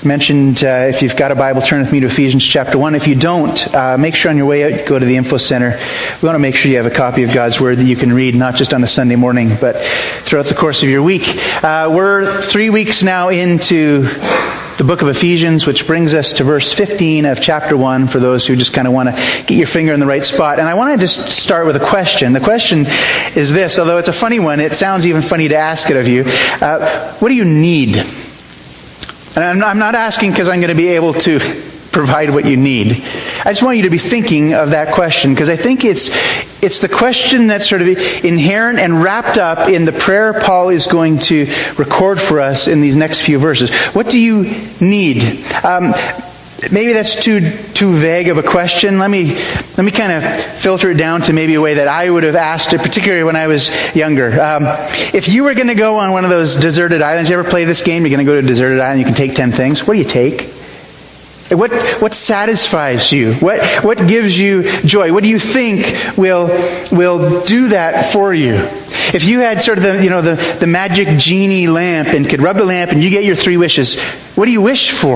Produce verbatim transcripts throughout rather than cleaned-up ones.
mentioned, uh, if you've got a Bible, turn with me to Ephesians chapter one. If you don't, uh, make sure on your way out, go to the info center. We want to make sure you have a copy of God's Word that you can read, not just on a Sunday morning, but throughout the course of your week. Uh, we're three weeks now into the book of Ephesians, which brings us to verse fifteen of chapter one, for those who just kind of want to get your finger in the right spot. And I want to just start with a question. The question is this, although it's a funny one, it sounds even funny to ask it of you. Uh, what do you need? And I'm, I'm not asking because I'm going to be able to provide what you need. I just want you to be thinking of that question, because I think it's it's the question that's sort of inherent and wrapped up in the prayer Paul is going to record for us in these next few verses. What do you need? Um, maybe that's too too vague of a question. Let me let me kind of filter it down to maybe a way that I would have asked it, particularly when I was younger. Um, if you were going to go on one of those deserted islands, you ever play this game? You're going to go to a deserted island, you can take ten things. What do you take? What what satisfies you? What what gives you joy? What do you think will will do that for you? If you had sort of the you know the, the magic genie lamp and could rub the lamp and you get your three wishes, what do you wish for?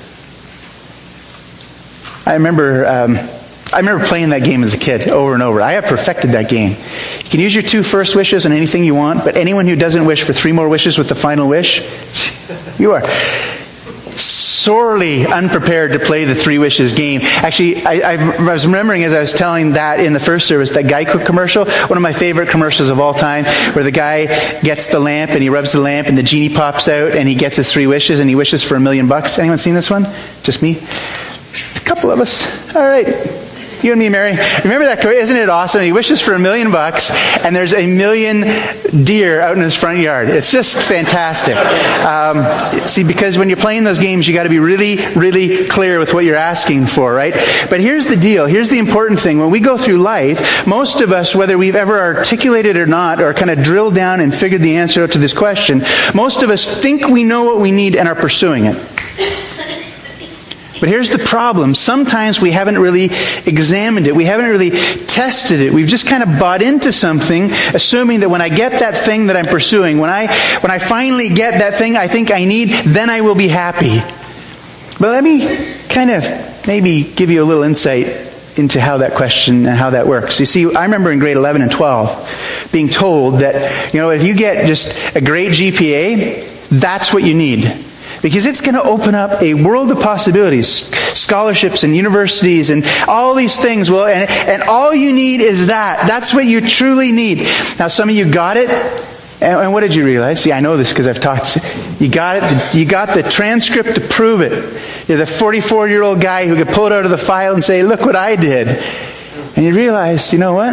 I remember um, I remember playing that game as a kid over and over. I have perfected that game. You can use your two first wishes on anything you want, but anyone who doesn't wish for three more wishes with the final wish, you are sorely unprepared to play the three wishes game. Actually, I, I was remembering as I was telling that in the first service, that Geico commercial, one of my favorite commercials of all time, where the guy gets the lamp and he rubs the lamp and the genie pops out and he gets his three wishes and he wishes for a million bucks. Anyone seen this one? Just me? A couple of us. All right. You and me, Mary. Remember that? Isn't it awesome? He wishes for a million bucks, and there's a million deer out in his front yard. It's just fantastic. Um, see, because when you're playing those games, you got to be really, really clear with what you're asking for, right? But here's the deal. Here's the important thing. When we go through life, most of us, whether we've ever articulated or not, or kind of drilled down and figured the answer out to this question, most of us think we know what we need and are pursuing it. But here's the problem. Sometimes we haven't really examined it. We haven't really tested it. We've just kind of bought into something, assuming that when I get that thing that I'm pursuing, when I when I finally get that thing I think I need, then I will be happy. But let me kind of maybe give you a little insight into how that question and how that works. You see, I remember in grade eleven and twelve being told that, you know, if you get just a great G P A, that's what you need. Because it's going to open up a world of possibilities, scholarships and universities and all these things. Well, and, and all you need is that. That's what you truly need. Now, some of you got it. And, and what did you realize? See, I know this because I've talked. You got it. You got the transcript to prove it. You're the forty-four-year-old guy who could pull it out of the file and say, look what I did. And you realize, you know what?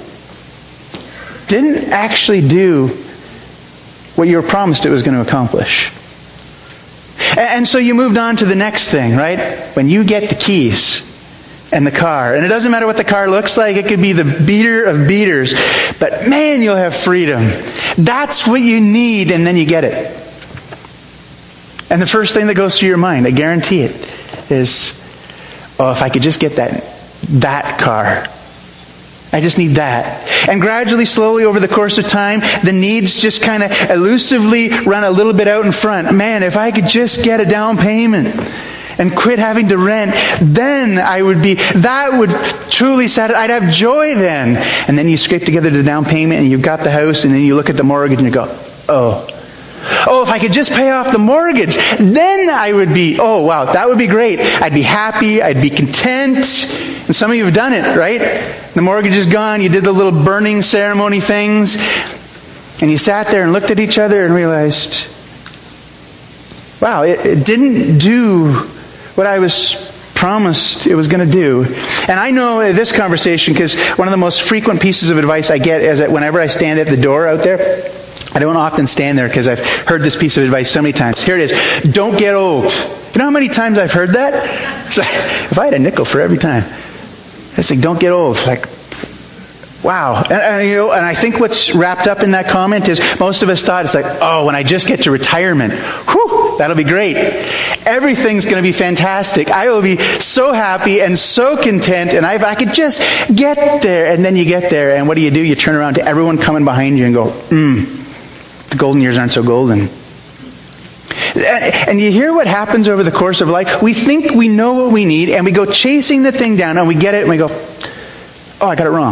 Didn't actually do what you were promised it was going to accomplish. And so you moved on to the next thing, right? When you get the keys and the car. And it doesn't matter what the car looks like. It could be the beater of beaters. But man, you'll have freedom. That's what you need, and then you get it. And the first thing that goes through your mind, I guarantee it, is, oh, if I could just get that, that car. I just need that. And gradually, slowly, over the course of time, the needs just kind of elusively run a little bit out in front. Man, if I could just get a down payment and quit having to rent, then I would be, that would truly satisfy, I'd have joy then. And then you scrape together the down payment and you've got the house, and then you look at the mortgage and you go, oh. Oh, if I could just pay off the mortgage, then I would be, oh wow, that would be great. I'd be happy, I'd be content. And some of you have done it, right? The mortgage is gone, you did the little burning ceremony things, and you sat there and looked at each other and realized, wow, it, it didn't do what I was promised it was going to do. And I know this conversation, because one of the most frequent pieces of advice I get is that whenever I stand at the door out there, I don't often stand there because I've heard this piece of advice so many times. Here it is. Don't get old. You know how many times I've heard that? It's like, if I had a nickel for every time. It's like, don't get old. Like, wow. And, and, you know, and I think what's wrapped up in that comment is most of us thought it's like, oh, when I just get to retirement, whew, that'll be great. Everything's going to be fantastic. I will be so happy and so content, and I, if I could just get there. And then you get there, and what do you do? You turn around to everyone coming behind you and go, hmm. The golden years aren't so golden. And you hear what happens over the course of life. We think we know what we need, and we go chasing the thing down, and we get it, and we go, oh, I got it wrong.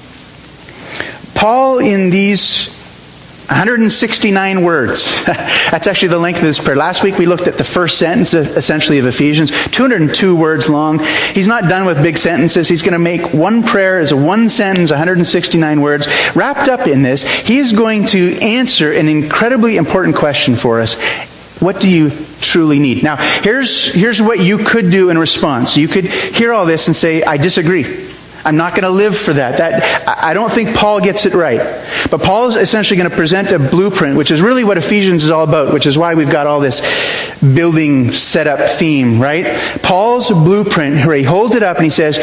Paul, in these one hundred sixty-nine words. That's actually the length of this prayer. Last week we looked at the first sentence, essentially, of Ephesians. two hundred two words long. He's not done with big sentences. He's going to make one prayer as a one sentence, one hundred sixty-nine words. Wrapped up in this, he is going to answer an incredibly important question for us. What do you truly need? Now, here's, here's what you could do in response. You could hear all this and say, I disagree. I'm not going to live for that. That I don't think Paul gets it right. But Paul is essentially going to present a blueprint, which is really what Ephesians is all about, which is why we've got all this building setup theme, right? Paul's blueprint, where he holds it up and he says,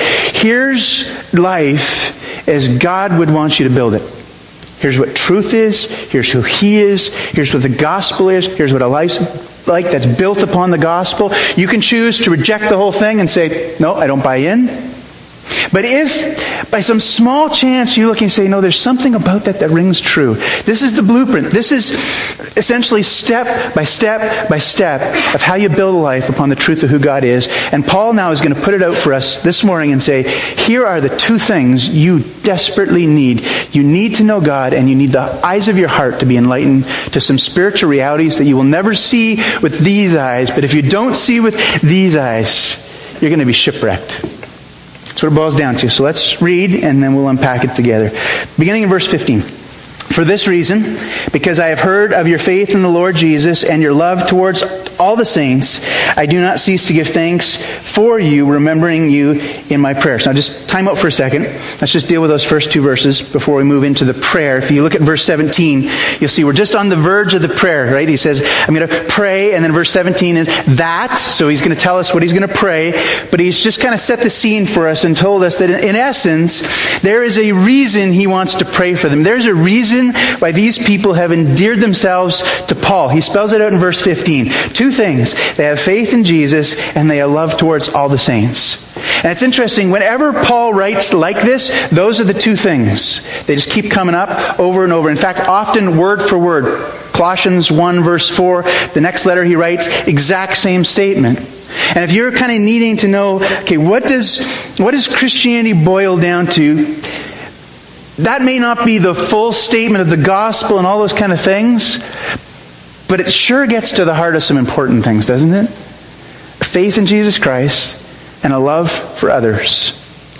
here's life as God would want you to build it. Here's what truth is. Here's who he is. Here's what the gospel is. Here's what a life's like that's built upon the gospel. You can choose to reject the whole thing and say, no, I don't buy in. But if by some small chance you look and say, no, there's something about that that rings true. This is the blueprint. This is essentially step by step by step of how you build a life upon the truth of who God is. And Paul now is going to put it out for us this morning and say, here are the two things you desperately need. You need to know God, and you need the eyes of your heart to be enlightened to some spiritual realities that you will never see with these eyes. But if you don't see with these eyes, you're going to be shipwrecked. That's what it boils down to. So let's read and then we'll unpack it together. Beginning in verse fifteen. For this reason, because I have heard of your faith in the Lord Jesus and your love towards all the saints, I do not cease to give thanks for you, remembering you in my prayers. Now just time out for a second. Let's just deal with those first two verses before we move into the prayer. If you look at verse seventeen, you'll see we're just on the verge of the prayer, right? He says, I'm going to pray, and then verse seventeen is that. So he's going to tell us what he's going to pray, but he's just kind of set the scene for us and told us that in essence, there is a reason he wants to pray for them. There's a reason why these people have endeared themselves to Paul. He spells it out in verse fifteen. Two things. They have faith in Jesus, and they have love towards all the saints. And it's interesting, whenever Paul writes like this, those are the two things. They just keep coming up over and over. In fact, often word for word. Colossians one verse four, the next letter he writes, exact same statement. And if you're kind of needing to know, okay, what does, what does Christianity boil down to? That may not be the full statement of the gospel and all those kind of things, but it sure gets to the heart of some important things, doesn't it? Faith in Jesus Christ and a love for others.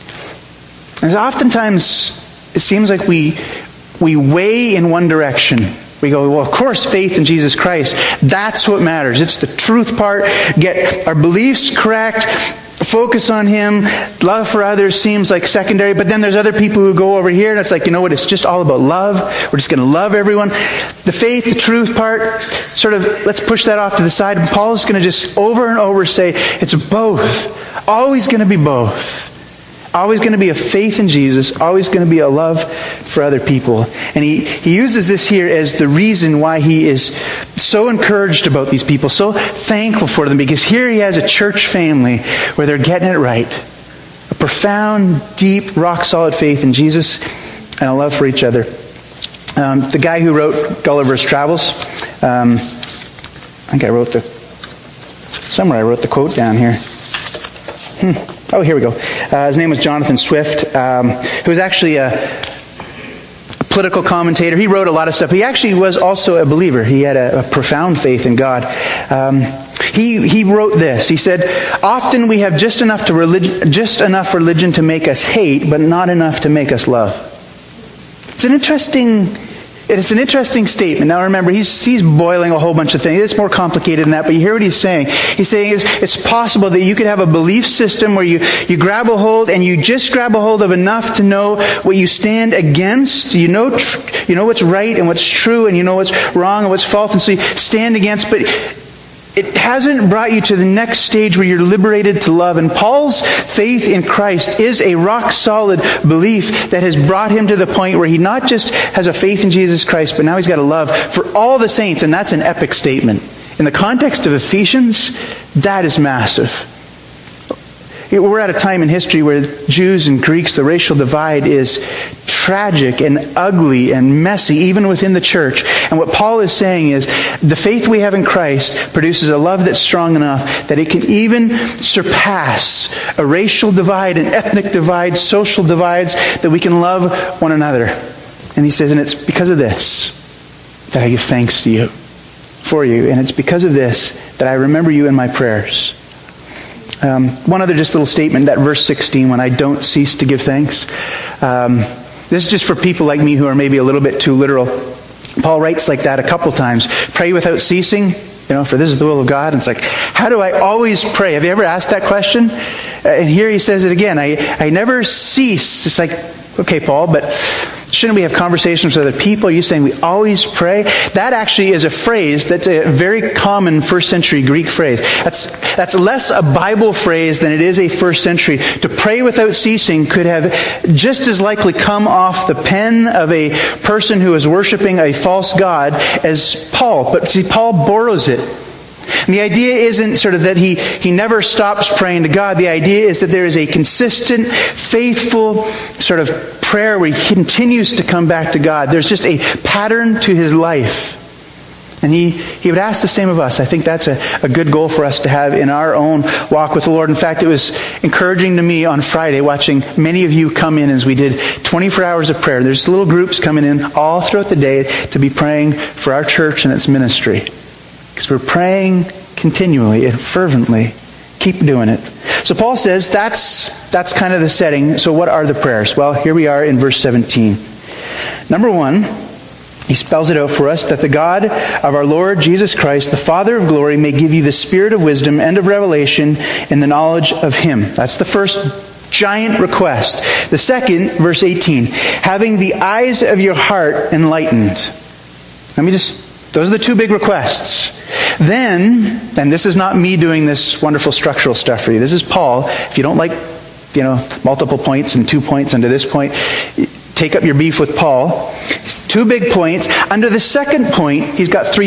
And oftentimes, it seems like we we weigh in one direction. We go, well, of course, faith in Jesus Christ, that's what matters. It's the truth part. Get our beliefs correct. Focus on Him. Love for others seems like secondary, but then there's other people who go over here and it's like, you know what, it's just all about love. We're just going to love everyone. The faith, the truth part, sort of, let's push that off to the side. And Paul's going to just over and over say, it's both. Always going to be both. Always going to be a faith in Jesus. Always going to be a love for other people. And he, he uses this here as the reason why he is so encouraged about these people, so thankful for them, because here he has a church family where they're getting it right. A profound, deep, rock-solid faith in Jesus and a love for each other. Um, the guy who wrote Gulliver's Travels, um, I think I wrote the, somewhere I wrote the quote down here. Hmm. Oh, here we go. Uh, his name was Jonathan Swift, um, who was actually a, a political commentator. He wrote a lot of stuff. He actually was also a believer. He had a, a profound faith in God. Um, he he wrote this. He said, "Often we have just enough to religion, just enough religion to make us hate, but not enough to make us love." It's an interesting. It's an interesting statement. Now remember, he's he's boiling a whole bunch of things. It's more complicated than that, but you hear what he's saying. He's saying it's, it's possible that you could have a belief system where you, you grab a hold and you just grab a hold of enough to know what you stand against. You know, tr- you know what's right and what's true, and you know what's wrong and what's false, and so you stand against, but it hasn't brought you to the next stage where you're liberated to love. And Paul's faith in Christ is a rock-solid belief that has brought him to the point where he not just has a faith in Jesus Christ, but now he's got a love for all the saints. And that's an epic statement. In the context of Ephesians, that is massive. We're at a time in history where Jews and Greeks, the racial divide is tragic and ugly and messy, even within the church. And what Paul is saying is the faith we have in Christ produces a love that's strong enough that it can even surpass a racial divide, an ethnic divide, social divides, that we can love one another. And he says, and it's because of this that I give thanks to you, for you. And it's because of this that I remember you in my prayers. Um, one other just little statement, that verse sixteen, when I don't cease to give thanks. Um, this is just for people like me who are maybe a little bit too literal. Paul writes like that a couple times. Pray without ceasing, you know, for this is the will of God. And it's like, how do I always pray? Have you ever asked that question? Uh, and here he says it again. I, I never cease. It's like, okay, Paul, but shouldn't we have conversations with other people? Are you saying we always pray? That actually is a phrase that's a very common first century Greek phrase. That's that's less a Bible phrase than it is a first century. To pray without ceasing could have just as likely come off the pen of a person who is worshiping a false god as Paul. But see, Paul borrows it. And the idea isn't sort of that he, he never stops praying to God. The idea is that there is a consistent, faithful sort of prayer where he continues to come back to God. There's just a pattern to his life. And he, he would ask the same of us. I think that's a, a good goal for us to have in our own walk with the Lord. In fact, it was encouraging to me on Friday watching many of you come in as we did twenty-four hours of prayer. There's little groups coming in all throughout the day to be praying for our church and its ministry. Because we're praying continually and fervently. Keep doing it. So Paul says that's that's kind of the setting. So what are the prayers? Well, here we are in verse seventeen. Number one, he spells it out for us, that the God of our Lord Jesus Christ, the Father of glory, may give you the spirit of wisdom and of revelation in the knowledge of him. That's the first giant request. The second, verse eighteen, having the eyes of your heart enlightened. Let me just, those are the two big requests. Then, and this is not me doing this wonderful structural stuff for you. This is Paul. If you don't like, you know, multiple points and two points under this point, take up your beef with Paul. Two big points. Under the second point, he's got three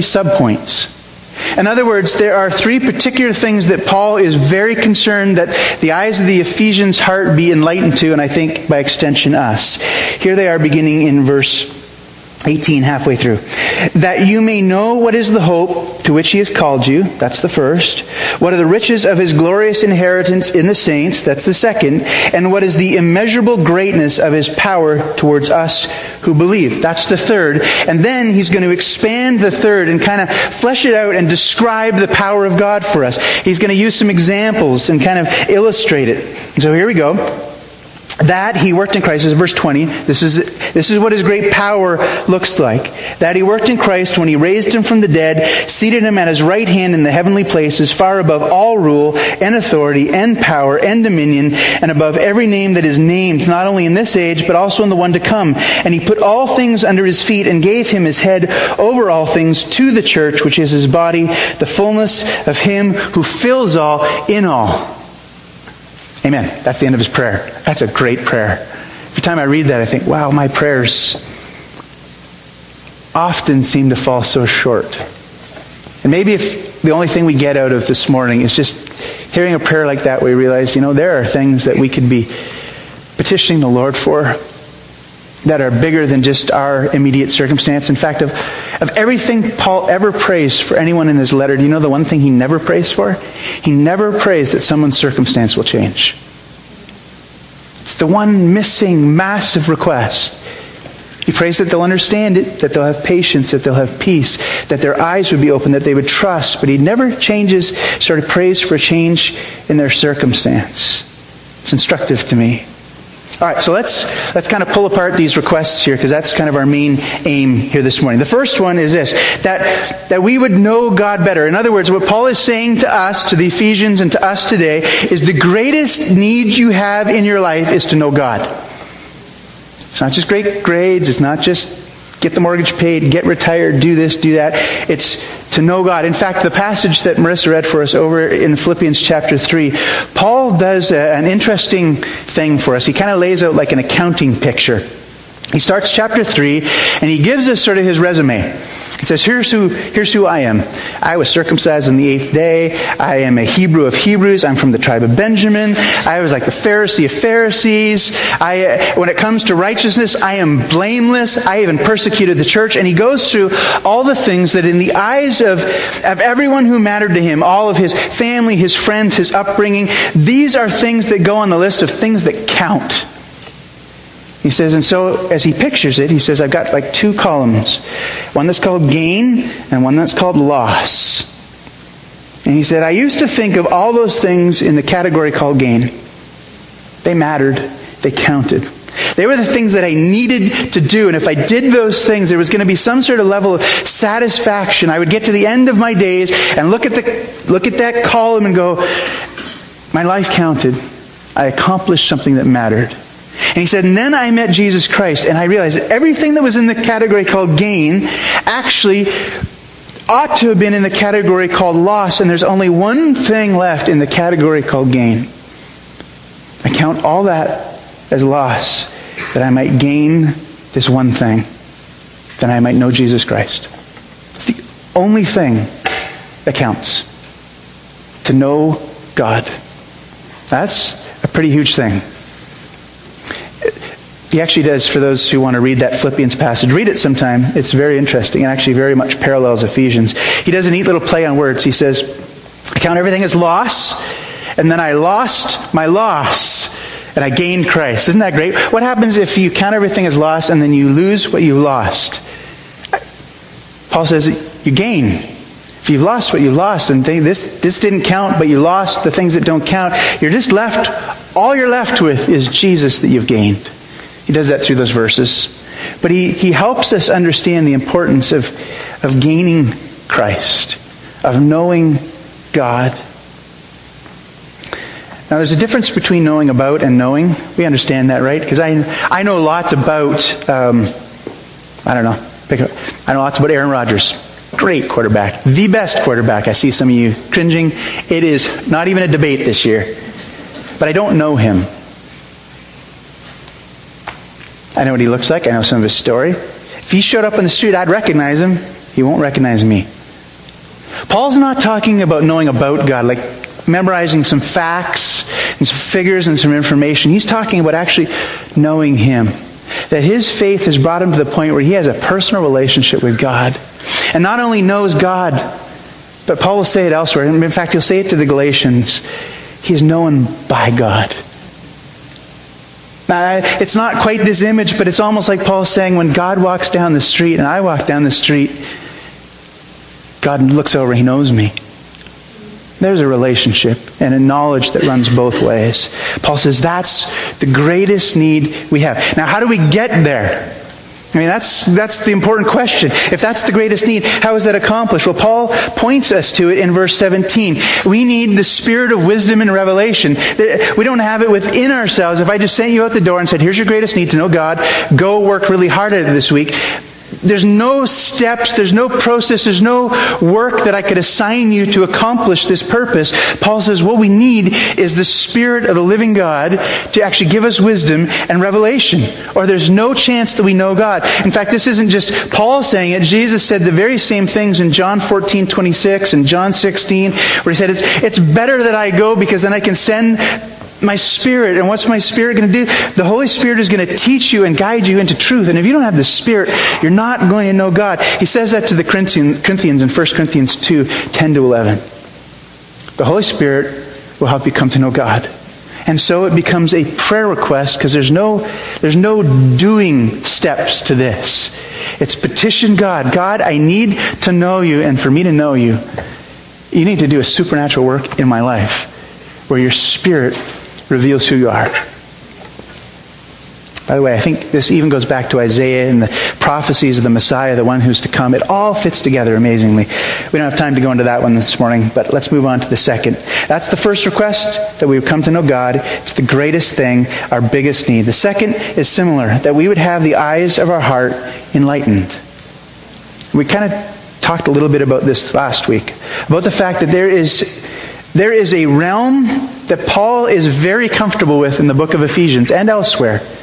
subpoints. In other words, there are three particular things that Paul is very concerned that the eyes of the Ephesians' heart be enlightened to, and I think by extension us. Here they are beginning in verse eighteen, halfway through. That you may know what is the hope to which he has called you. That's the first. What are the riches of his glorious inheritance in the saints? That's the second. And what is the immeasurable greatness of his power towards us who believe? That's the third. And then he's going to expand the third and kind of flesh it out and describe the power of God for us. He's going to use some examples and kind of illustrate it. So here we go. That he worked in Christ, this is verse twenty, this is, this is what his great power looks like. That he worked in Christ when he raised him from the dead, seated him at his right hand in the heavenly places, far above all rule and authority and power and dominion, and above every name that is named, not only in this age, but also in the one to come. And he put all things under his feet and gave him his head over all things to the church, which is his body, the fullness of him who fills all in all. Amen. That's the end of his prayer. That's a great prayer. Every time I read that, I think, wow, my prayers often seem to fall so short. And maybe if the only thing we get out of this morning is just hearing a prayer like that, we realize, you know, there are things that we could be petitioning the Lord for that are bigger than just our immediate circumstance. In fact, of, of everything Paul ever prays for anyone in his letter, do you know the one thing he never prays for? He never prays that someone's circumstance will change. It's the one missing massive request. He prays that they'll understand it, that they'll have patience, that they'll have peace, that their eyes would be open, that they would trust. But he never changes, sort of prays for a change in their circumstance. It's instructive to me. All right, so let's let's kind of pull apart these requests here, because that's kind of our main aim here this morning. The first one is this, that, that we would know God better. In other words, what Paul is saying to us, to the Ephesians and to us today, is the greatest need you have in your life is to know God. It's not just great grades, it's not just get the mortgage paid, get retired, do this, do that. It's to know God. In fact, the passage that Marissa read for us over in Philippians chapter three, Paul does a, an interesting thing for us. He kind of lays out like an accounting picture. He starts chapter three, and he gives us sort of his resume. He says, here's who, here's who I am. I was circumcised on the eighth day. I am a Hebrew of Hebrews. I'm from the tribe of Benjamin. I was like the Pharisee of Pharisees. I, when it comes to righteousness, I am blameless. I even persecuted the church. And he goes through all the things that in the eyes of, of everyone who mattered to him, all of his family, his friends, his upbringing, these are things that go on the list of things that count. He says, and so as he pictures it, he says, I've got like two columns. One that's called gain and one that's called loss. And he said, I used to think of all those things in the category called gain. They mattered. They counted. They were the things that I needed to do. And if I did those things, there was going to be some sort of level of satisfaction. I would get to the end of my days and look at the look at that column and go, my life counted. I accomplished something that mattered. And he said, and then I met Jesus Christ, and I realized that everything that was in the category called gain actually ought to have been in the category called loss, and there's only one thing left in the category called gain. I count all that as loss, that I might gain this one thing, that I might know Jesus Christ. It's the only thing that counts. To know God. That's a pretty huge thing. He actually does, for those who want to read that Philippians passage, read it sometime. It's very interesting and actually very much parallels Ephesians. He does a neat little play on words. He says, I count everything as loss, and then I lost my loss, and I gained Christ. Isn't that great? What happens if you count everything as loss and then you lose what you lost? Paul says you gain. If you've lost what you lost, and this, this didn't count, but you lost the things that don't count, you're just left, all you're left with is Jesus that you've gained. He does that through those verses. But he, he helps us understand the importance of, of gaining Christ, of knowing God. Now there's a difference between knowing about and knowing. We understand that, right? Because I I know lots about, um, I don't know, pick up, I know lots about Aaron Rodgers. Great quarterback. The best quarterback. I see some of you cringing. It is not even a debate this year. But I don't know him. I know what he looks like. I know some of his story. If he showed up on the street, I'd recognize him. He won't recognize me. Paul's not talking about knowing about God, like memorizing some facts and some figures and some information. He's talking about actually knowing Him. That his faith has brought him to the point where he has a personal relationship with God. And not only knows God, but Paul will say it elsewhere. In fact, he'll say it to the Galatians. He is known by God. Now, it's not quite this image, but it's almost like Paul saying when God walks down the street and I walk down the street, God looks over, He knows me. There's a relationship and a knowledge that runs both ways. Paul says that's the greatest need we have. Now, how do we get there? I mean, that's that's the important question. If that's the greatest need, how is that accomplished? Well, Paul points us to it in verse seventeen. We need the spirit of wisdom and revelation. We don't have it within ourselves. If I just sent you out the door and said, here's your greatest need, to know God, go work really hard at it this week. There's no steps, there's no process, there's no work that I could assign you to accomplish this purpose. Paul says what we need is the Spirit of the living God to actually give us wisdom and revelation, or there's no chance that we know God. In fact, this isn't just Paul saying it. Jesus said the very same things in John fourteen twenty-six and John sixteen, where He said, it's, it's better that I go because then I can send my Spirit. And what's my Spirit going to do? The Holy Spirit is going to teach you and guide you into truth. And if you don't have the Spirit, you're not going to know God. He says that to the Corinthians in First Corinthians two, ten to eleven. The Holy Spirit will help you come to know God. And so it becomes a prayer request, because there's no, there's no doing steps to this. It's petition God. God, I need to know you. And for me to know you, you need to do a supernatural work in my life where your Spirit reveals who you are. By the way, I think this even goes back to Isaiah and the prophecies of the Messiah, the one who's to come. It all fits together amazingly. We don't have time to go into that one this morning, but let's move on to the second. That's the first request, that we would come to know God. It's the greatest thing, our biggest need. The second is similar, that we would have the eyes of our heart enlightened. We kind of talked a little bit about this last week, about the fact that there is There is a realm that Paul is very comfortable with in the book of Ephesians and elsewhere,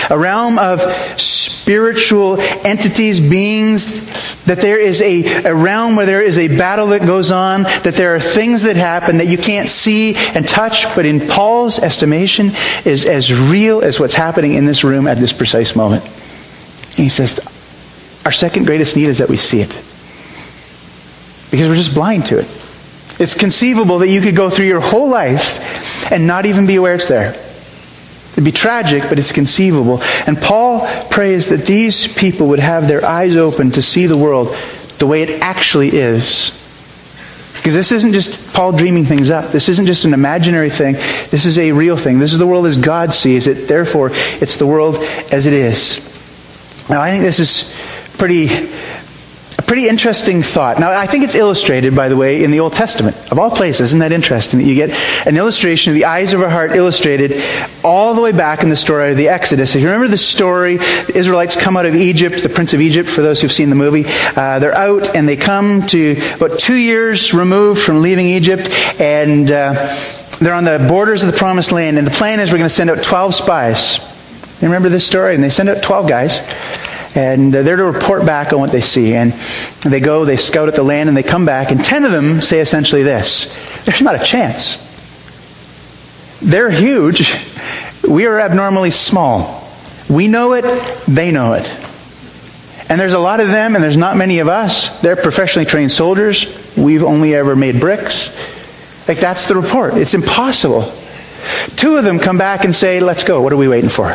a realm of spiritual entities, beings, that there is a, a realm where there is a battle that goes on, that there are things that happen that you can't see and touch, but in Paul's estimation is as real as what's happening in this room at this precise moment. And he says, our second greatest need is that we see it. Because we're just blind to it. It's conceivable that you could go through your whole life and not even be aware it's there. It'd be tragic, but it's conceivable. And Paul prays that these people would have their eyes open to see the world the way it actually is. Because this isn't just Paul dreaming things up. This isn't just an imaginary thing. This is a real thing. This is the world as God sees it. Therefore, it's the world as it is. Now, I think this is pretty... a pretty interesting thought. Now, I think it's illustrated, by the way, in the Old Testament. Of all places, isn't that interesting that you get an illustration of the eyes of our heart illustrated all the way back in the story of the Exodus. If you remember the story, the Israelites come out of Egypt, the Prince of Egypt, for those who've seen the movie. Uh, they're out and they come to about two years removed from leaving Egypt, and uh, they're on the borders of the Promised Land, and the plan is we're going to send out twelve spies. You remember this story? And they send out twelve guys. And they're to report back on what they see. And they go, they scout at the land, and they come back. And ten of them say essentially this: there's not a chance. They're huge. We are abnormally small. We know it. They know it. And there's a lot of them, and there's not many of us. They're professionally trained soldiers. We've only ever made bricks. Like, that's the report. It's impossible. Two of them come back and say, let's go. What are we waiting for?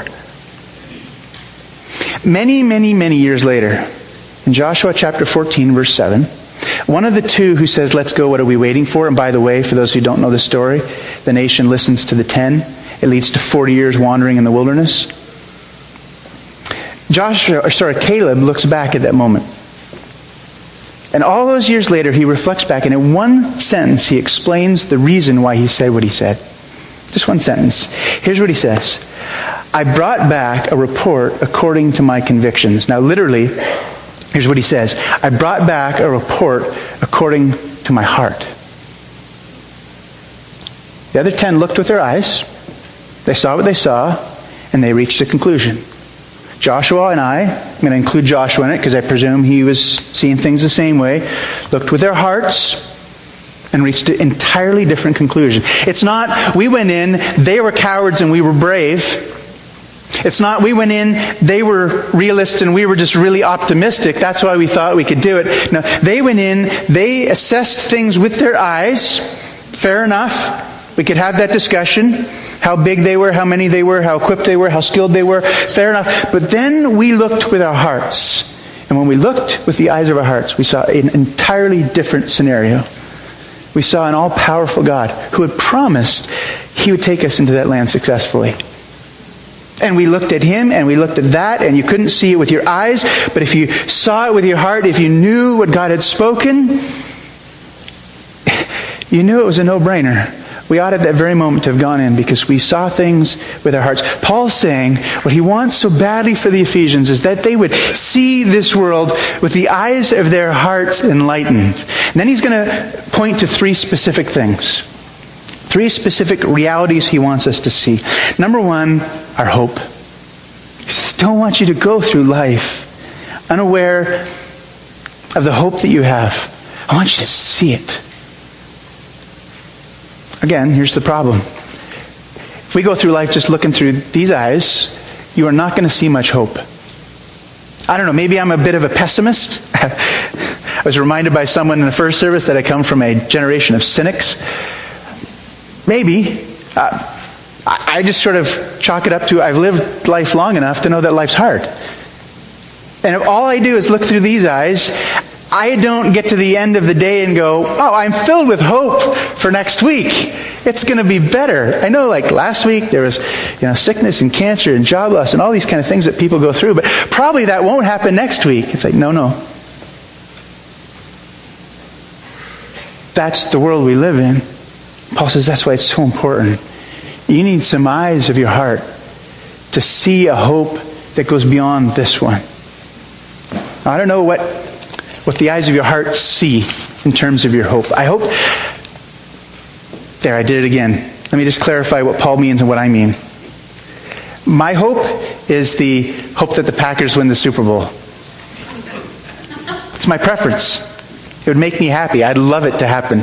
Many, many, many years later, in Joshua chapter fourteen, verse seven, one of the two who says, let's go, what are we waiting for? And by the way, for those who don't know the story, the nation listens to the ten. It leads to forty years wandering in the wilderness. Joshua, or sorry, Caleb looks back at that moment. And all those years later, he reflects back, and in one sentence, he explains the reason why he said what he said. Just one sentence. Here's what he says: I brought back a report according to my convictions. Now, literally, here's what he says: I brought back a report according to my heart. The other ten looked with their eyes. They saw what they saw, and they reached a conclusion. Joshua and I, I'm going to include Joshua in it because I presume he was seeing things the same way, looked with their hearts and reached an entirely different conclusion. It's not, we went in, they were cowards and we were brave. It's not, we went in, they were realists and we were just really optimistic. That's why we thought we could do it. No, they went in, they assessed things with their eyes. Fair enough. We could have that discussion. How big they were, how many they were, how equipped they were, how skilled they were. Fair enough. But then we looked with our hearts. And when we looked with the eyes of our hearts, we saw an entirely different scenario. We saw an all-powerful God who had promised He would take us into that land successfully. And we looked at Him and we looked at that, and you couldn't see it with your eyes, but if you saw it with your heart, if you knew what God had spoken, you knew it was a no-brainer. We ought at that very moment to have gone in because we saw things with our hearts. Paul's saying what he wants so badly for the Ephesians is that they would see this world with the eyes of their hearts enlightened. And then he's going to point to three specific things. Three specific realities he wants us to see. Number one, our hope. He says, don't want you to go through life unaware of the hope that you have. I want you to see it. Again, here's the problem. If we go through life just looking through these eyes, you are not going to see much hope. I don't know, maybe I'm a bit of a pessimist. I was reminded by someone in the first service that I come from a generation of cynics. Maybe. Uh, I just sort of chalk it up to I've lived life long enough to know that life's hard. And if all I do is look through these eyes, I don't get to the end of the day and go, oh, I'm filled with hope for next week. It's going to be better. I know, like last week there was, you know, sickness and cancer and job loss and all these kind of things that people go through, but probably that won't happen next week. It's like, no, no. That's the world we live in. Paul says that's why it's so important. You need some eyes of your heart to see a hope that goes beyond this one. I don't know what what the eyes of your heart see in terms of your hope. I hope... There, I did it again. Let me just clarify what Paul means and what I mean. My hope is the hope that the Packers win the Super Bowl. It's my preference. It would make me happy. I'd love it to happen.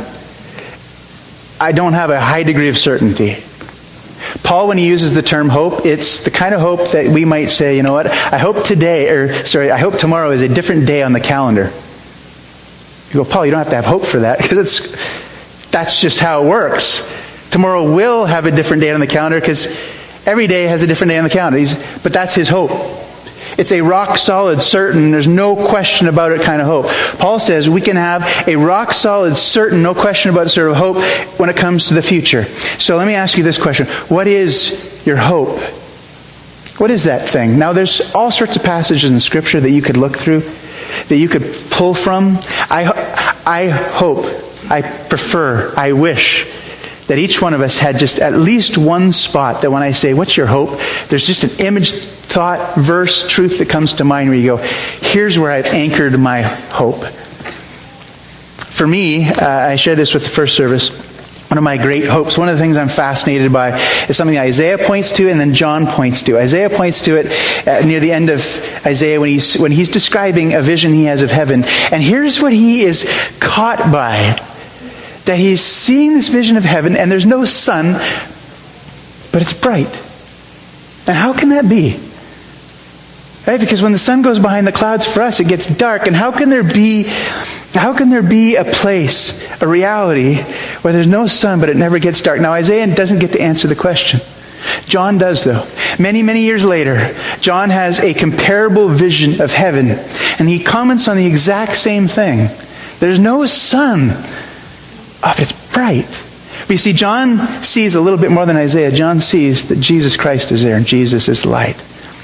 I don't have a high degree of certainty. Paul, when he uses the term hope, it's the kind of hope that we might say, you know what, I hope today, or sorry, I hope tomorrow is a different day on the calendar. You go, Paul, you don't have to have hope for that, because it's, that's just how it works. Tomorrow will have a different day on the calendar, because every day has a different day on the calendar. He's, but that's his hope. It's a rock solid, certain, there's no question about it kind of hope. Paul says we can have a rock solid, certain, no question about it sort of hope when it comes to the future. So let me ask you this question. What is your hope? What is that thing? Now there's all sorts of passages in Scripture that you could look through, that you could pull from. I, I hope, I prefer, I wish that each one of us had just at least one spot that when I say, what's your hope? There's just an image, thought, verse, truth that comes to mind where you go, here's where I've anchored my hope. For me, uh, I shared this with the first service, one of my great hopes, one of the things I'm fascinated by is something Isaiah points to and then John points to. Isaiah points to it uh, near the end of Isaiah when he's, when he's describing a vision he has of heaven. And here's what he is caught by. That he's seeing this vision of heaven and there's no sun, but it's bright. And how can that be? Right? Because when the sun goes behind the clouds for us, it gets dark. And how can there be, how can there be a place, a reality, where there's no sun, but it never gets dark? Now Isaiah doesn't get to answer the question. John does though. Many, many years later, John has a comparable vision of heaven. And he comments on the exact same thing. There's no sun. Oh, but it's bright. But you see, John sees a little bit more than Isaiah. John sees that Jesus Christ is there and Jesus is the light.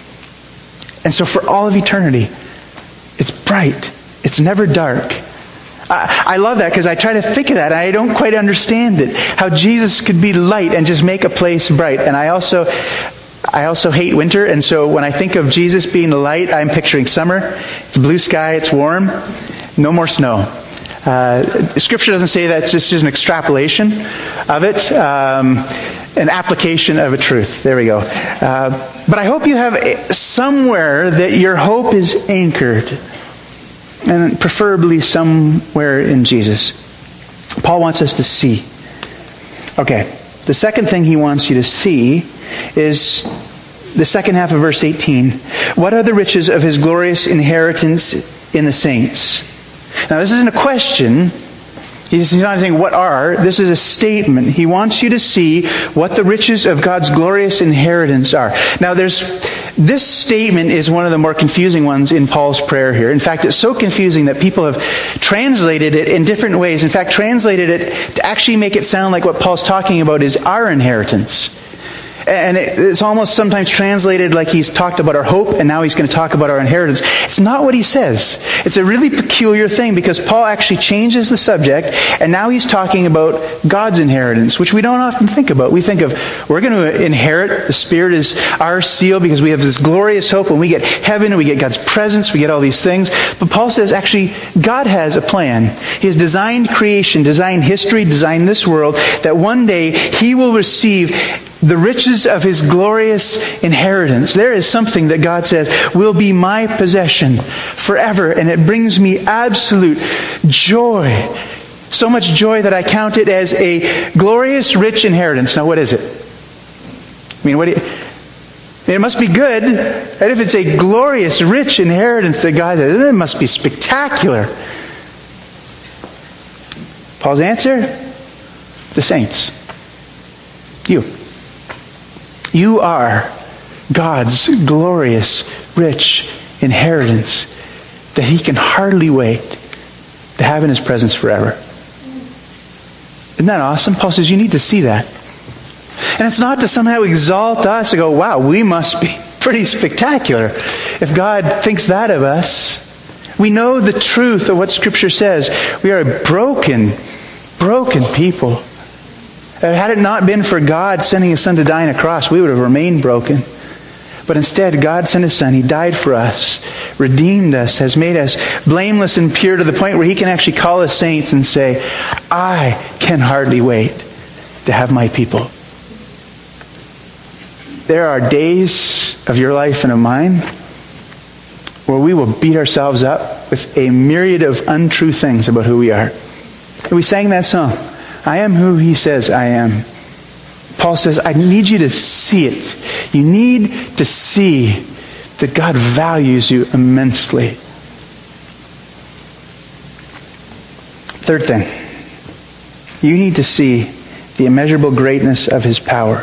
And so for all of eternity, it's bright. It's never dark. I, I love that because I try to think of that. And I don't quite understand it. How Jesus could be light and just make a place bright. And I also, I also hate winter. And so when I think of Jesus being the light, I'm picturing summer. It's blue sky. It's warm. No more snow. Uh, scripture doesn't say that. It's just an extrapolation of it. Um, an application of a truth. There we go. Uh, but I hope you have somewhere that your hope is anchored. And preferably somewhere in Jesus. Paul wants us to see. Okay. The second thing he wants you to see is the second half of verse eighteen. What are the riches of his glorious inheritance in the saints? Now this isn't a question. He's not saying what are. This is a statement. He wants you to see what the riches of God's glorious inheritance are. Now there's, this statement is one of the more confusing ones in Paul's prayer here. In fact, it's so confusing that people have translated it in different ways. In fact, translated it to actually make it sound like what Paul's talking about is our inheritance. And it's almost sometimes translated like he's talked about our hope and now he's going to talk about our inheritance. It's not what he says. It's a really peculiar thing because Paul actually changes the subject and now he's talking about God's inheritance, which we don't often think about. We think of, we're going to inherit. The Spirit is our seal because we have this glorious hope and we get heaven and we get God's presence, we get all these things. But Paul says actually God has a plan. He has designed creation, designed history, designed this world that one day he will receive the riches of his glorious inheritance. There is something that God says will be my possession forever. And it brings me absolute joy. So much joy that I count it as a glorious, rich inheritance. Now what is it? I mean, what do you... I mean, it must be good. Right? If it's a glorious, rich inheritance that God has, it must be spectacular. Paul's answer? The saints. You. You are God's glorious, rich inheritance that he can hardly wait to have in his presence forever. Isn't that awesome? Paul says you need to see that. And it's not to somehow exalt us to go, wow, we must be pretty spectacular if God thinks that of us. We know the truth of what Scripture says. We are a broken, broken people. Had it not been for God sending his Son to die on a cross, we would have remained broken. But instead, God sent his Son. He died for us, redeemed us, has made us blameless and pure to the point where he can actually call us saints and say, I can hardly wait to have my people. there are days of your life and of mine where we will beat ourselves up with a myriad of untrue things about who we are. And we sang that song, I am who he says I am. Paul says, I need you to see it. You need to see that God values you immensely. Third thing, you need to see the immeasurable greatness of his power.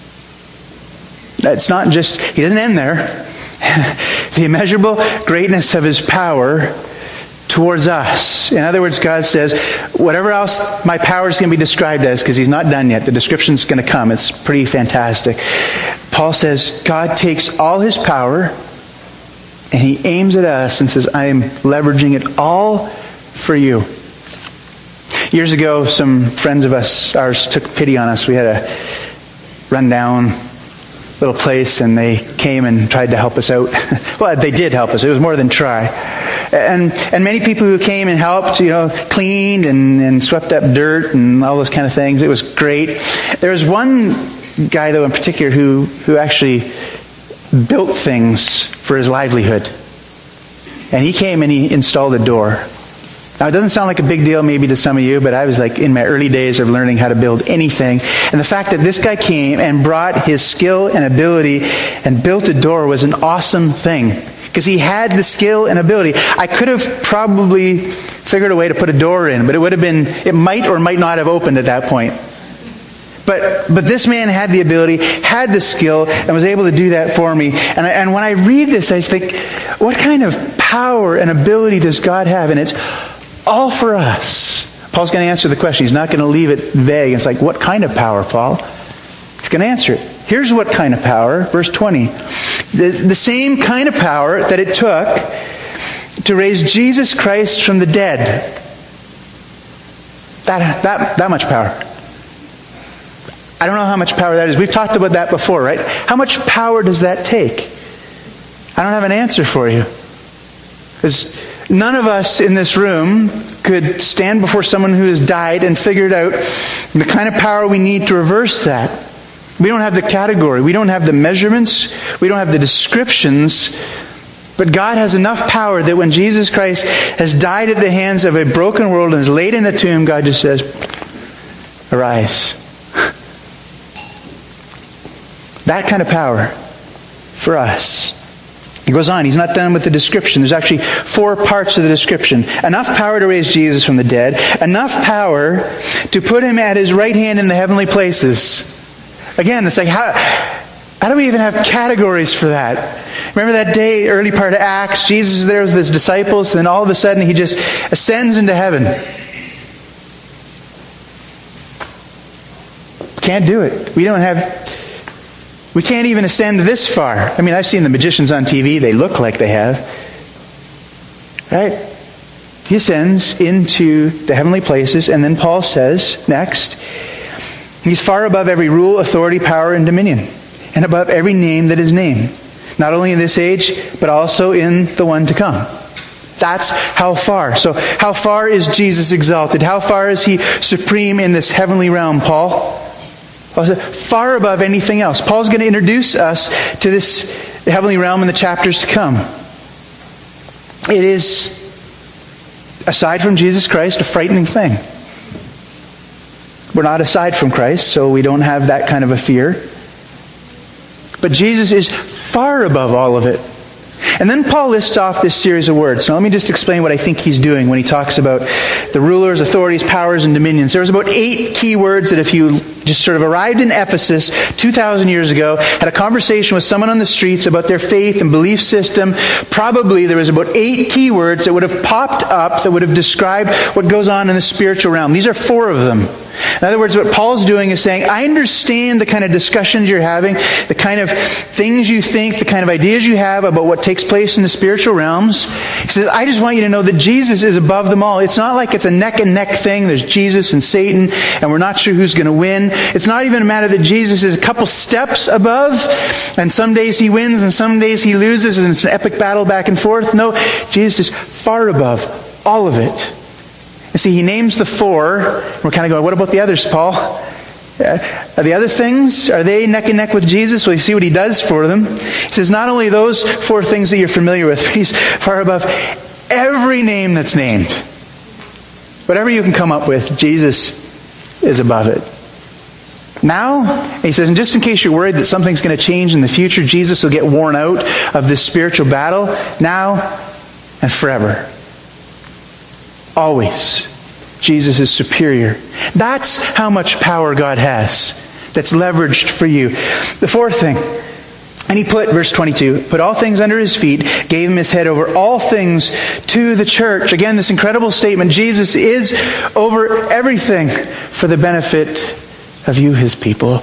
It's not just, he doesn't end there. The immeasurable greatness of his power towards us. In other words, God says, whatever else my power is going to be described as, because he's not done yet, the description's going to come. It's pretty fantastic. Paul says, God takes all his power and he aims at us and says, I am leveraging it all for you. Years ago, some friends of us, ours, took pity on us. We had a rundown little place, and they came and tried to help us out. Well, they did help us. It was more than try. And and many people who came and helped, you know, cleaned and, and swept up dirt and all those kind of things. It was great. There was one guy, though, in particular, who, who actually built things for his livelihood. And he came and he installed a door. Now, it doesn't sound like a big deal maybe to some of you, but I was like in my early days of learning how to build anything. And the fact that this guy came and brought his skill and ability and built a door was an awesome thing. Because he had the skill and ability. I could have probably figured a way to put a door in, but it would have been, it might or might not have opened at that point. But but this man had the ability, had the skill, and was able to do that for me. And I, and when I read this, I think, what kind of power and ability does God have? And it's all for us. Paul's going to answer the question. He's not going to leave it vague. It's like, what kind of power, Paul? He's going to answer it. Here's what kind of power. Verse twenty. The, the same kind of power that it took to raise Jesus Christ from the dead. That, that, that much power. I don't know how much power that is. We've talked about that before, right? How much power does that take? I don't have an answer for you. Because none of us in this room could stand before someone who has died and figured out the kind of power we need to reverse that. We don't have the category. We don't have the measurements. We don't have the descriptions. But God has enough power that when Jesus Christ has died at the hands of a broken world and is laid in a tomb, God just says, arise. That kind of power for us. He goes on. He's not done with the description. There's actually four parts of the description. Enough power to raise Jesus from the dead. Enough power to put him at his right hand in the heavenly places. Again, it's like, how, how do we even have categories for that? Remember that day, early part of Acts, Jesus is there with his disciples, and then all of a sudden he just ascends into heaven. Can't do it. We don't have, we can't even ascend this far. I mean, I've seen the magicians on T V, they look like they have. Right? He ascends into the heavenly places, and then Paul says, next, he's far above every rule, authority, power, and dominion, and above every name that is named, not only in this age, but also in the one to come. That's how far. So how far is Jesus exalted? How far is he supreme in this heavenly realm, Paul? Paul said, far above anything else. Paul's going to introduce us to this heavenly realm in the chapters to come. It is, aside from Jesus Christ, a frightening thing. We're not aside from Christ, so we don't have that kind of a fear. But Jesus is far above all of it. And then Paul lists off this series of words. Now let me just explain what I think he's doing when he talks about the rulers, authorities, powers, and dominions. There's about eight key words that if you just sort of arrived in Ephesus two thousand years ago, had a conversation with someone on the streets about their faith and belief system, probably there was about eight key words that would have popped up that would have described what goes on in the spiritual realm. These are four of them. In other words, what Paul's doing is saying, I understand the kind of discussions you're having, the kind of things you think, the kind of ideas you have about what takes place in the spiritual realms. He says, I just want you to know that Jesus is above them all. It's not like it's a neck and neck thing. There's Jesus and Satan, and we're not sure who's going to win. It's not even a matter that Jesus is a couple steps above, and some days he wins and some days he loses, and it's an epic battle back and forth. No, Jesus is far above all of it. And see, he names the four. We're kind of going, what about the others, Paul? Uh, are the other things, are they neck and neck with Jesus? Well, you see what he does for them. He says not only those four things that you're familiar with, but he's far above every name that's named. Whatever you can come up with, Jesus is above it. Now, he says, and just in case you're worried that something's going to change in the future, Jesus will get worn out of this spiritual battle now and forever. Always. Jesus is superior. That's how much power God has that's leveraged for you. The fourth thing, and he put, verse twenty-two, put all things under his feet, gave him his head over all things to the church. Again, this incredible statement, Jesus is over everything for the benefit of you, his people.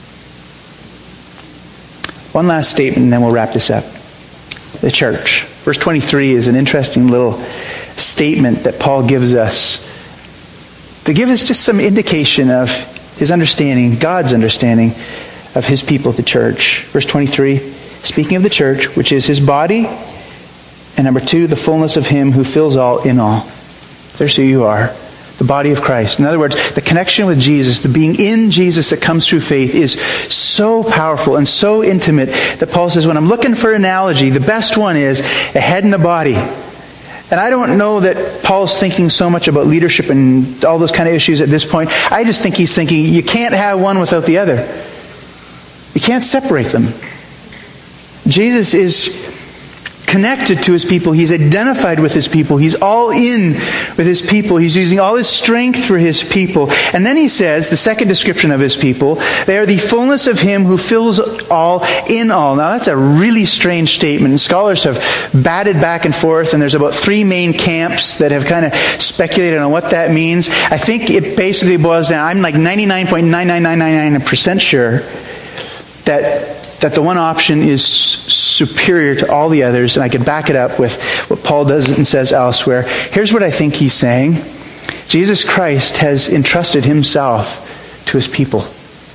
One last statement and then we'll wrap this up. The church. Verse twenty-three is an interesting little statement that Paul gives us to give us just some indication of his understanding, God's understanding of his people, the church. Verse twenty-three, speaking of the church, which is his body, and number two, the fullness of him who fills all in all. There's who you are, the body of Christ. In other words, the connection with Jesus, the being in Jesus that comes through faith is so powerful and so intimate that Paul says, when I'm looking for an analogy, the best one is a head and a body. And I don't know that Paul's thinking so much about leadership and all those kind of issues at this point. I just think he's thinking you can't have one without the other. You can't separate them. Jesus is connected to his people. He's identified with his people. He's all in with his people. He's using all his strength for his people. And then he says, the second description of his people, they are the fullness of him who fills all in all. Now that's a really strange statement. Scholars have batted back and forth, and there's about three main camps that have kind of speculated on what that means. I think it basically boils down, I'm like ninety-nine point nine nine nine nine nine percent sure that that the one option is superior to all the others, and I could back it up with what Paul does and says elsewhere. Here's what I think he's saying. Jesus Christ has entrusted himself to his people.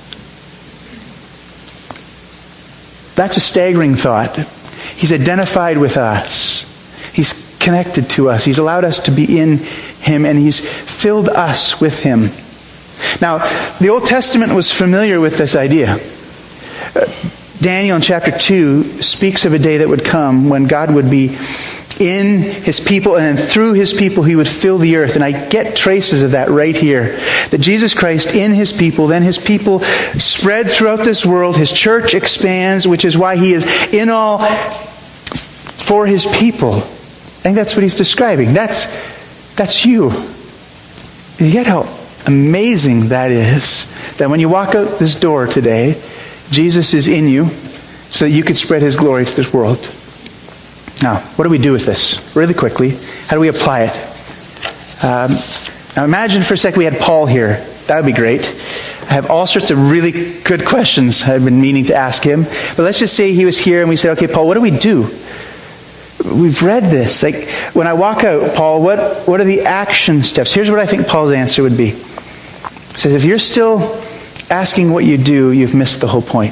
That's a staggering thought. He's identified with us. He's connected to us. He's allowed us to be in him, and he's filled us with him. Now, the Old Testament was familiar with this idea. Daniel in chapter two speaks of a day that would come when God would be in his people, and then through his people he would fill the earth. And I get traces of that right here. That Jesus Christ in his people, then his people spread throughout this world. His church expands, which is why he is in all for his people. I think that's what he's describing. That's, that's you. You get how amazing that is. That when you walk out this door today, Jesus is in you so that you could spread his glory to this world. Now, what do we do with this? Really quickly, how do we apply it? Um, now imagine for a second we had Paul here. That would be great. I have all sorts of really good questions I've been meaning to ask him. But let's just say he was here and we said, okay, Paul, what do we do? We've read this. Like, when I walk out, Paul, what, what are the action steps? Here's what I think Paul's answer would be. He says, if you're still asking what you do, you've missed the whole point.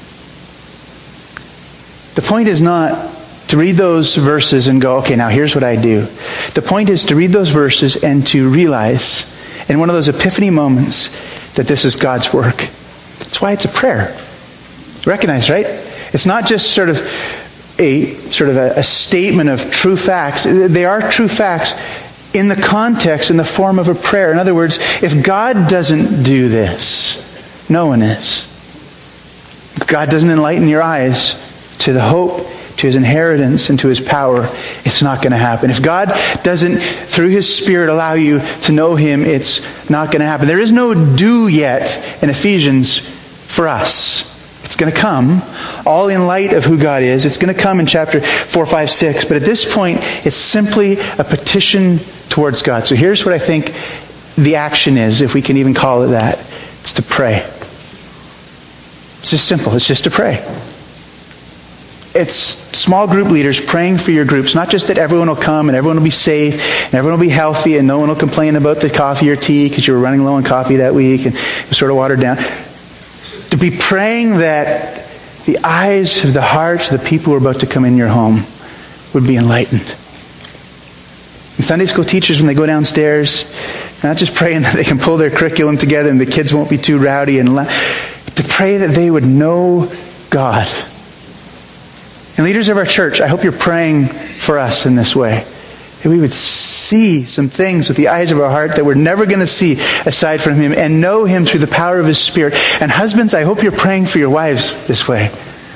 The point is not to read those verses and go, okay, now here's what I do. The point is to read those verses and to realize in one of those epiphany moments that this is God's work. That's why it's a prayer. Recognize, right? It's not just sort of a sort of a, a statement of true facts. They are true facts in the context, in the form of a prayer. In other words, if God doesn't do this, no one is. If God doesn't enlighten your eyes to the hope, to his inheritance, and to his power, it's not going to happen. If God doesn't, through his Spirit, allow you to know him, it's not going to happen. There is no do yet in Ephesians for us. It's going to come, all in light of who God is. It's going to come in chapter four, five, six. But at this point, it's simply a petition towards God. So here's what I think the action is, if we can even call it that. It's to pray. It's just simple. It's just to pray. It's small group leaders praying for your groups. Not just that everyone will come and everyone will be safe and everyone will be healthy and no one will complain about the coffee or tea because you were running low on coffee that week and it was sort of watered down. To be praying that the eyes of the hearts of the people who are about to come in your home would be enlightened. And Sunday school teachers, when they go downstairs, Not just praying that they can pull their curriculum together and the kids won't be too rowdy, and la- to pray that they would know God. And leaders of our church, I hope you're praying for us in this way. That we would see some things with the eyes of our heart that we're never going to see aside from Him, and know Him through the power of His Spirit. And husbands, I hope you're praying for your wives this way.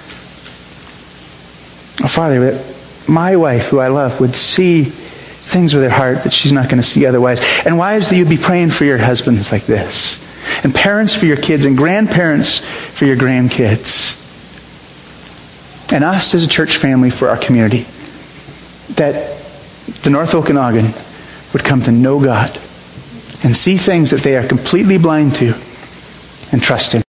Oh, Father, that my wife, who I love, would see things with her heart that she's not going to see otherwise. And wives, that you'd be praying for your husbands like this. And parents for your kids, and grandparents for your grandkids. And us as a church family for our community. That the North Okanagan would come to know God and see things that they are completely blind to and trust Him.